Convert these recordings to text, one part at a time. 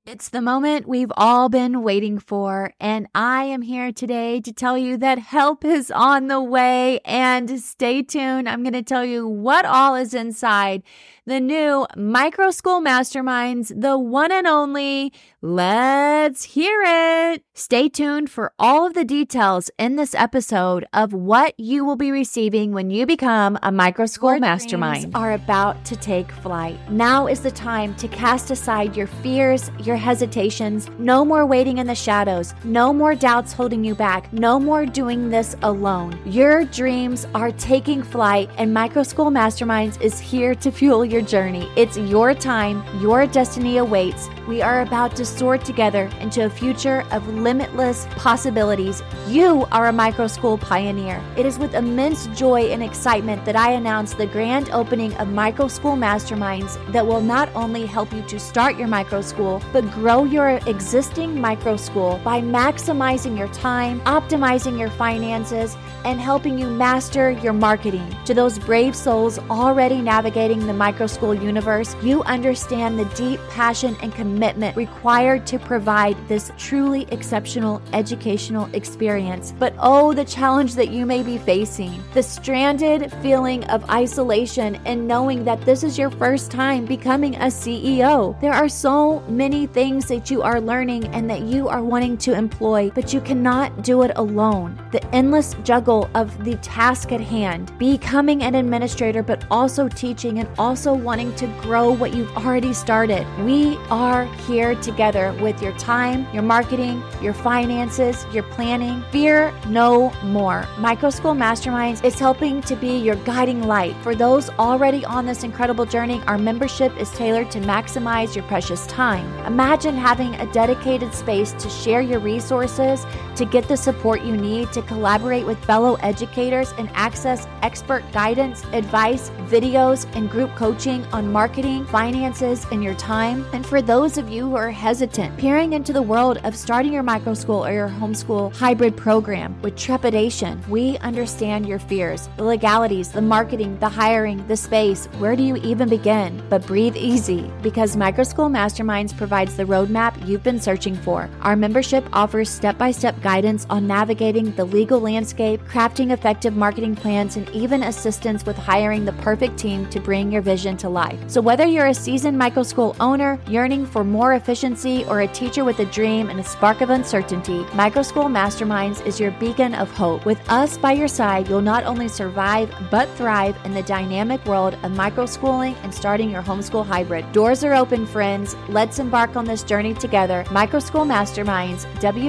It's the moment we've all been waiting for, and I am here today to tell you that help is on the way. And stay tuned. I'm going to tell you what all is inside the new Micro School Masterminds, the one and only. Let's hear it. Stay tuned for all of the details in this episode of what you will be receiving when you become a Micro School Mastermind. Dreams are about to take flight. Now is the time to cast aside your fears, your hesitations. No more waiting in the shadows. No more doubts holding you back. No more doing this alone. Your dreams are taking flight, and Micro School Masterminds is here to fuel your journey. It's your time. Your destiny awaits. We are about to soar together into a future of limitless possibilities. You are a micro school pioneer. It is with immense joy and excitement that I announce the grand opening of Micro School Masterminds that will not only help you to start your micro school, but grow your existing micro school by maximizing your time, optimizing your finances, and helping you master your marketing. To those brave souls already navigating the micro school universe, you understand the deep passion and commitment required to provide this truly exceptional educational experience. But oh, the challenge that you may be facing, the stranded feeling of isolation and knowing that this is your first time becoming a CEO. There are so many things that you are learning and that you are wanting to employ, but you cannot do it alone. The endless juggle of the task at hand, becoming an administrator, but also teaching and also wanting to grow what you've already started. We are here together with your time, your marketing, your finances, your planning. Fear no more. Micro School Masterminds is helping to be your guiding light. For those already on this incredible journey, our membership is tailored to maximize your precious time. Imagine having a dedicated space to share your resources, to get the support you need, to collaborate with fellow educators and access expert guidance, advice, videos, and group coaching on marketing, finances, and your time. And for those of you who are hesitant, peering into the world of starting your micro school or your homeschool hybrid program with trepidation, we understand your fears, the legalities, the marketing, the hiring, the space. Where do you even begin? But breathe easy, because Micro School Masterminds provides the roadmap you've been searching for. Our membership offers step-by-step guidance on navigating the legal landscape, crafting effective marketing plans, and even assistance with hiring the perfect team to bring your vision to life. So whether you're a seasoned micro school owner yearning for more efficiency or a teacher with a dream and a spark of uncertainty, Micro School Masterminds is your beacon of hope. With us by your side, you'll not only survive, but thrive in the dynamic world of micro schooling and starting your homeschool hybrid. Doors are open, friends. Let's embark on this journey together. Micro School Masterminds,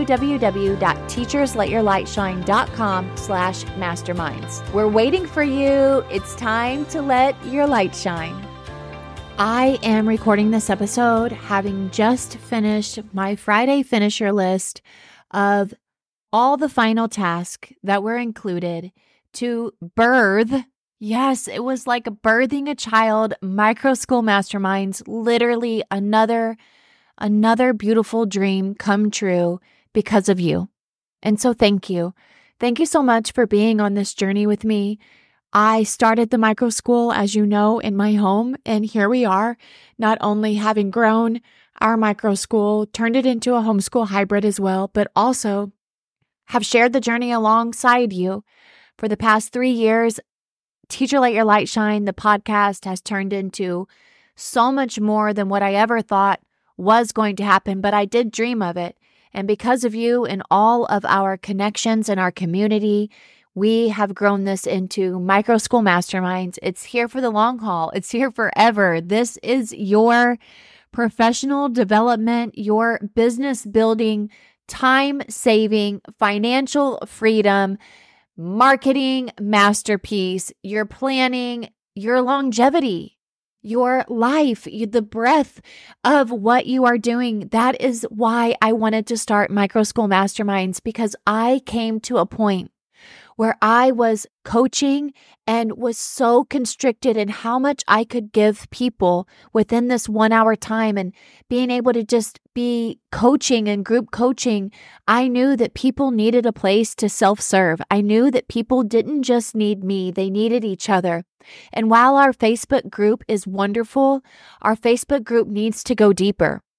www.teachersletyourlightshine.com/masterminds. We're waiting for you. It's time to let your light shine. I am recording this episode having just finished my Friday finisher list of all the final tasks that were included to birth. Yes, it was like birthing a child. Micro School Masterminds, literally another beautiful dream come true because of you. And so thank you. Thank you so much for being on this journey with me. I started the micro school, as you know, in my home, and here we are, not only having grown our micro school, turned it into a homeschool hybrid as well, but also have shared the journey alongside you. For the past 3 years, Teacher Let Your Light Shine, the podcast, has turned into so much more than what I ever thought was going to happen, but I did dream of it. And because of you and all of our connections in our community, we have grown this into Micro School Masterminds. It's here for the long haul. It's here forever. This is your professional development, your business building, time saving, financial freedom, marketing masterpiece, your planning, your longevity, your life, the breadth of what you are doing. That is why I wanted to start Micro School Masterminds, because I came to a point where I was coaching and was so constricted in how much I could give people within this 1 hour time, and being able to just be coaching and group coaching. I knew that people needed a place to self-serve. I knew that people didn't just need me, they needed each other. And while our Facebook group is wonderful, our Facebook group needs to go deeper.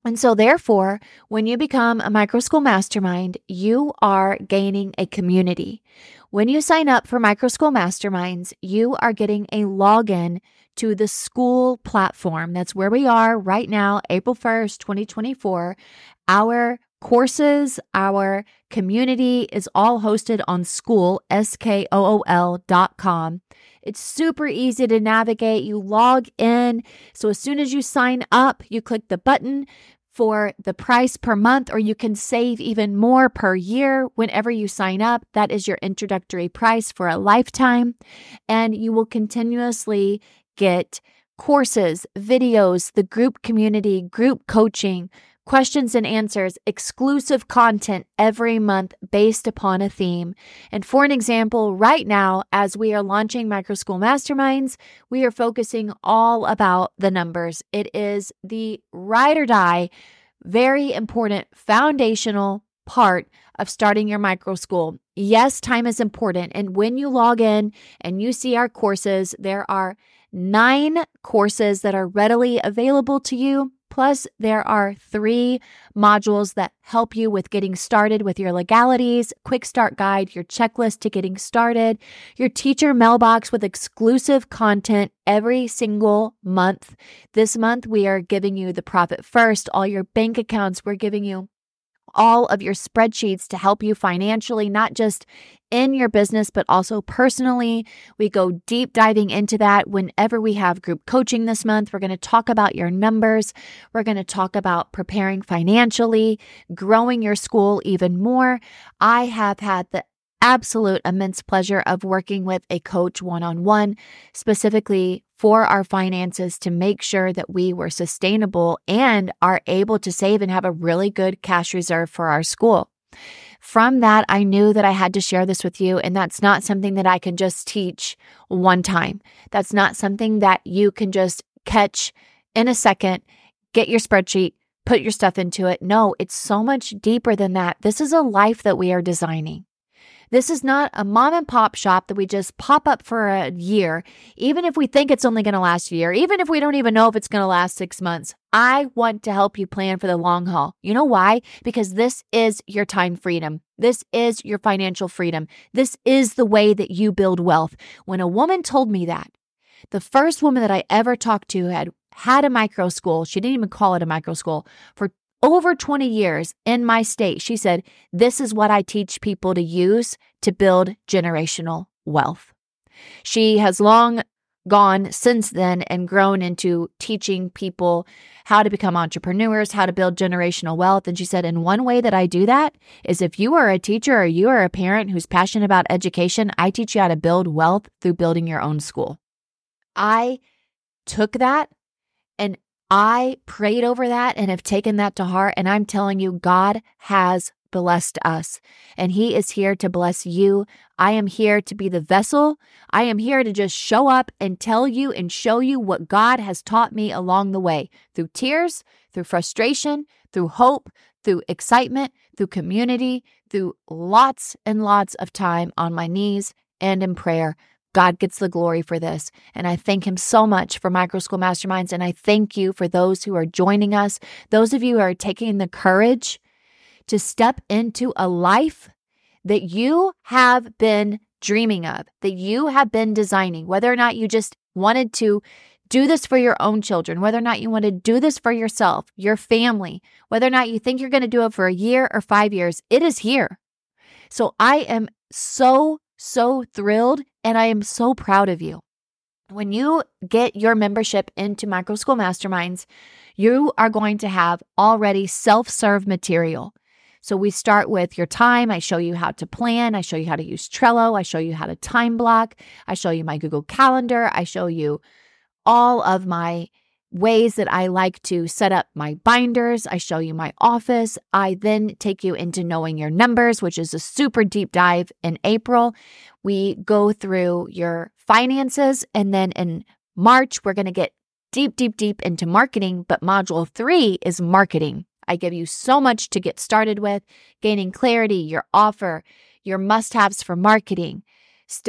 And so therefore, when you become a Micro School Mastermind, you are gaining a community. When you sign up for Micro School Masterminds, you are getting a login to the school platform. That's where we are right now, April 1st, 2024. Our courses, our community is all hosted on Skool, SKOOL.com. It's super easy to navigate. You log in. So as soon as you sign up, you click the button for the price per month, or you can save even more per year whenever you sign up. That is your introductory price for a lifetime. And you will continuously get courses, videos, the group community, group coaching, questions and answers, exclusive content every month based upon a theme. And for an example, right now, as we are launching Micro School Masterminds, we are focusing all about the numbers. It is the ride or die, very important foundational part of starting your micro school. Yes, time is important. And when you log in and you see our courses, there are 9 courses that are readily available to you. Plus, there are 3 modules that help you with getting started with your legalities, quick start guide, your checklist to getting started, your teacher mailbox with exclusive content every single month. This month, we are giving you the Profit First, all your bank accounts. We're giving you all of your spreadsheets to help you financially, not just in your business, but also personally. We go deep diving into that whenever we have group coaching this month. We're going to talk about your numbers. We're going to talk about preparing financially, growing your school even more. I have had the absolute immense pleasure of working with a coach one-on-one, specifically for our finances, to make sure that we were sustainable and are able to save and have a really good cash reserve for our school. From that, I knew that I had to share this with you, and that's not something that I can just teach one time. That's not something that you can just catch in a second, get your spreadsheet, put your stuff into it. No, it's so much deeper than that. This is a life that we are designing. This is not a mom and pop shop that we just pop up for a year, even if we think it's only going to last a year, even if we don't even know if it's going to last 6 months. I want to help you plan for the long haul. You know why? Because this is your time freedom. This is your financial freedom. This is the way that you build wealth. When a woman told me that, the first woman that I ever talked to had a micro school. She didn't even call it a micro school for over 20 years in my state. She said, this is what I teach people to use to build generational wealth. She has long gone since then and grown into teaching people how to become entrepreneurs, how to build generational wealth. And she said, and one way that I do that is if you are a teacher or you are a parent who's passionate about education, I teach you how to build wealth through building your own school. I took that and I prayed over that and have taken that to heart. And I'm telling you, God has blessed us and He is here to bless you. I am here to be the vessel. I am here to just show up and tell you and show you what God has taught me along the way, through tears, through frustration, through hope, through excitement, through community, through lots and lots of time on my knees and in prayer. God gets the glory for this. And I thank Him so much for Micro School Masterminds. And I thank you for those who are joining us, those of you who are taking the courage to step into a life that you have been dreaming of, that you have been designing, whether or not you just wanted to do this for your own children, whether or not you want to do this for yourself, your family, whether or not you think you're going to do it for a year or 5 years, it is here. So I am so thrilled and I am so proud of you. When you get your membership into Micro School Masterminds, you are going to have already self-serve material. So we start with your time. I show you how to plan. I show you how to use Trello. I show you how to time block. I show you my Google Calendar. I show you all of my ways that I like to set up my binders. I show you my office. I then take you into knowing your numbers, which is a super deep dive in April. We go through your finances. And then in March, we're going to get deep into marketing. But module 3 is marketing. I give you so much to get started with, gaining clarity, your offer, your must-haves for marketing. Step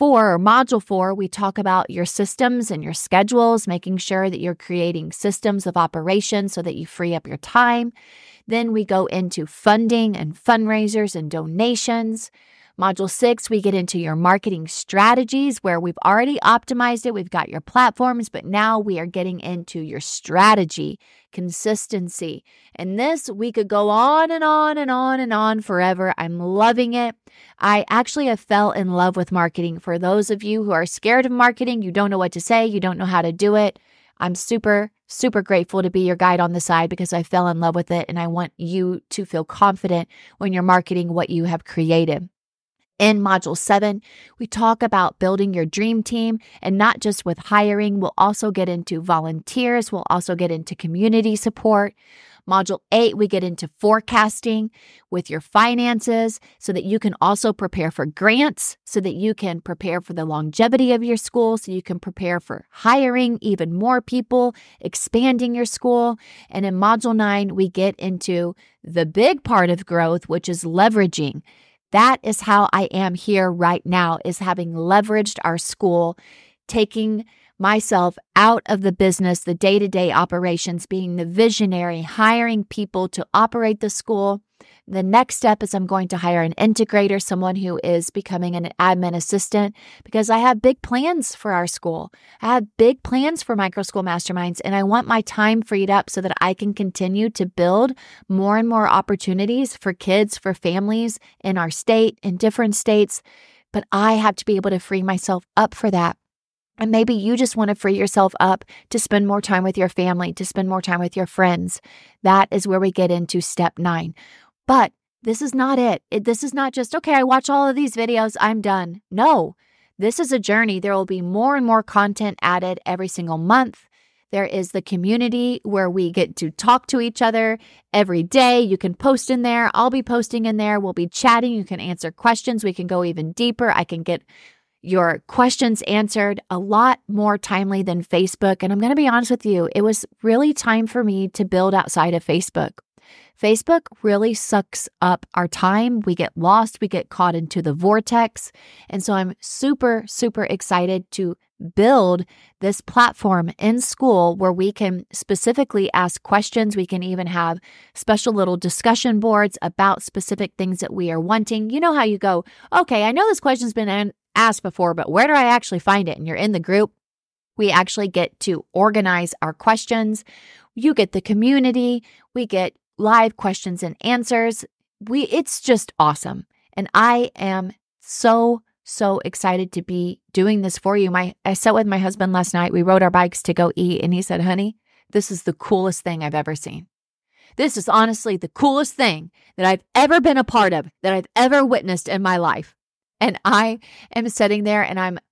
4 or module 4, we talk about your systems and your schedules, making sure that you're creating systems of operation so that you free up your time. Then we go into funding and fundraisers and donations. Module 6, we get into your marketing strategies where we've already optimized it. We've got your platforms, but now we are getting into your strategy, consistency. And this, we could go on and on and on and on forever. I'm loving it. I actually have fell in love with marketing. For those of you who are scared of marketing, you don't know what to say, you don't know how to do it, I'm super grateful to be your guide on the side because I fell in love with it and I want you to feel confident when you're marketing what you have created. In Module 7, we talk about building your dream team and not just with hiring. We'll also get into volunteers. We'll also get into community support. Module 8, we get into forecasting with your finances so that you can also prepare for grants, so that you can prepare for the longevity of your school, so you can prepare for hiring even more people, expanding your school. And in Module 9, we get into the big part of growth, which is leveraging. That is how I am here right now, is having leveraged our school, taking myself out of the business, the day-to-day operations, being the visionary, hiring people to operate the school. The next step is I'm going to hire an integrator, someone who is becoming an admin assistant, because I have big plans for our school. I have big plans for Micro School Masterminds, and I want my time freed up so that I can continue to build more and more opportunities for kids, for families in our state, in different states. But I have to be able to free myself up for that. And maybe you just want to free yourself up to spend more time with your family, to spend more time with your friends. That is where we get into step 9. But this is not it. This is not just, okay, I watch all of these videos, I'm done. No, this is a journey. There will be more and more content added every single month. There is the community where we get to talk to each other every day. You can post in there. I'll be posting in there. We'll be chatting. You can answer questions. We can go even deeper. I can get your questions answered a lot more timely than Facebook. And I'm going to be honest with you, it was really time for me to build outside of Facebook. Facebook really sucks up our time. We get lost. We get caught into the vortex. And so I'm super excited to build this platform in school where we can specifically ask questions. We can even have special little discussion boards about specific things that we are wanting. You know how you go, okay, I know this question's been asked before, but where do I actually find it? And you're in the group. We actually get to organize our questions. You get the community. We get live questions and answers. It's just awesome. And I am so excited to be doing this for you. I sat with my husband last night. We rode our bikes to go eat. And he said, honey, this is the coolest thing I've ever seen. This is honestly the coolest thing that I've ever been a part of, that I've ever witnessed in my life. And I am sitting there and I'm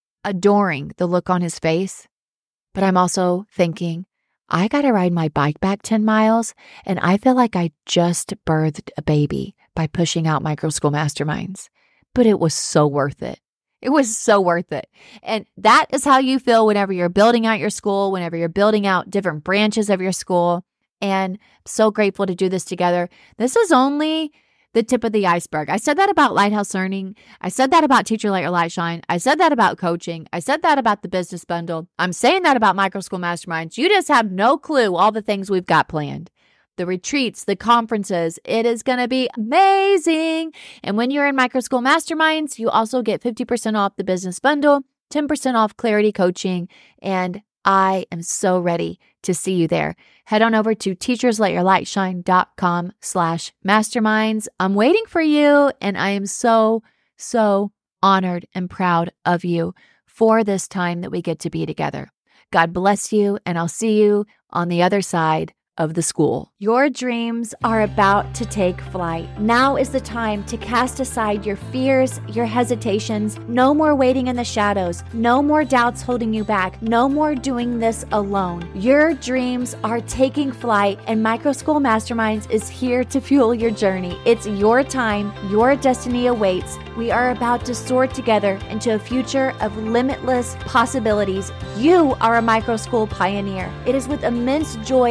adoring the look on his face. But I'm also thinking, I got to ride my bike back 10 miles, and I feel like I just birthed a baby by pushing out Micro School Masterminds. But it was so worth it. It was so worth it. And that is how you feel whenever you're building out your school, whenever you're building out different branches of your school. And I'm so grateful to do this together. This is only the tip of the iceberg. I said that about Lighthouse Learning. I said that about Teacher Let Your Light Shine. I said that about coaching. I said that about the business bundle. I'm saying that about Micro School Masterminds. You just have no clue all the things we've got planned. The retreats, the conferences, it is going to be amazing. And when you're in Micro School Masterminds, you also get 50% off the business bundle, 10% off Clarity Coaching, and I am so ready to see you there. Head on over to teachersletyourlightshine.com/masterminds. I'm waiting for you, and I am so honored and proud of you for this time that we get to be together. God bless you, and I'll see you on the other side of the school. Your dreams are about to take flight. Now is the time to cast aside your fears, your hesitations. No more waiting in the shadows. No more doubts holding you back. No more doing this alone. Your dreams are taking flight, and Micro School Masterminds is here to fuel your journey. It's your time. Your destiny awaits. We are about to soar together into a future of limitless possibilities. You are a micro school pioneer. It is with immense joy and excitement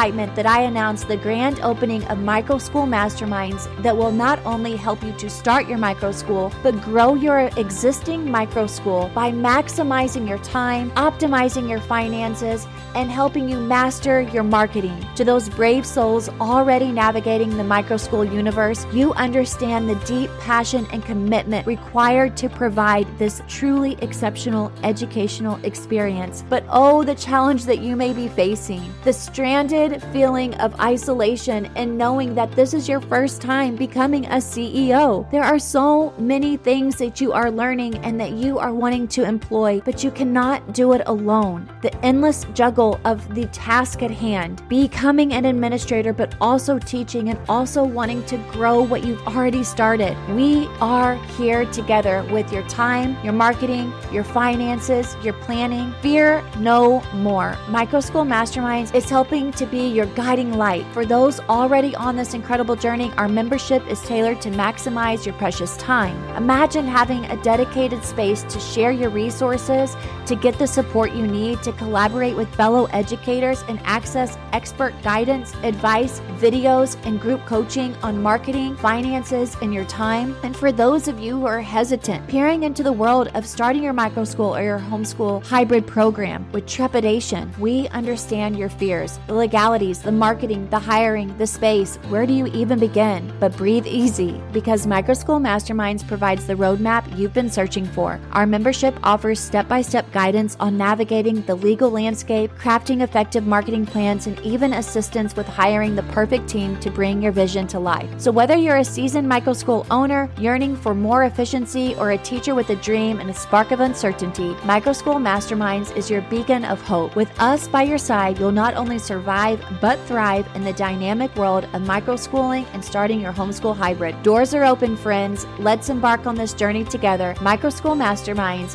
excitement that I announced the grand opening of Micro School Masterminds that will not only help you to start your micro school, but grow your existing micro school by maximizing your time, optimizing your finances, and helping you master your marketing. To those brave souls already navigating the micro school universe, you understand the deep passion and commitment required to provide this truly exceptional educational experience. But oh, the challenge that you may be facing, the stranded feeling of isolation and knowing that this is your first time becoming a CEO. There are so many things that you are learning and that you are wanting to employ, but you cannot do it alone. The endless juggle of the task at hand, becoming an administrator, but also teaching and also wanting to grow what you've already started. We are here together with your time, your marketing, your finances, your planning. Fear no more. Micro School Masterminds is helping to be your guiding light. For those already on this incredible journey, our membership is tailored to maximize your precious time. Imagine having a dedicated space to share your resources, to get the support you need, to collaborate with fellow educators and access expert guidance, advice, videos, and group coaching on marketing, finances, and your time. And for those of you who are hesitant, peering into the world of starting your micro school or your homeschool hybrid program with trepidation, we understand your fears, the legalities, the marketing, the hiring, the space. Where do you even begin? But breathe easy, because Micro School Masterminds provides the roadmap you've been searching for. Our membership offers step-by-step guidance on navigating the legal landscape, crafting effective marketing plans, and even assistance with hiring the perfect team to bring your vision to life. So whether you're a seasoned micro school owner yearning for more efficiency or a teacher with a dream and a spark of uncertainty, Micro School Masterminds is your beacon of hope. With us by your side, you'll not only survive but thrive in the dynamic world of micro schooling and starting your homeschool hybrid. Doors are open, friends. Let's embark on this journey together. Micro School Masterminds,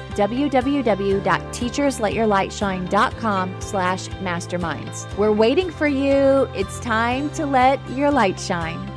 www.teachersletyourlightshine.com/masterminds. We're waiting for you. It's time to let your light shine.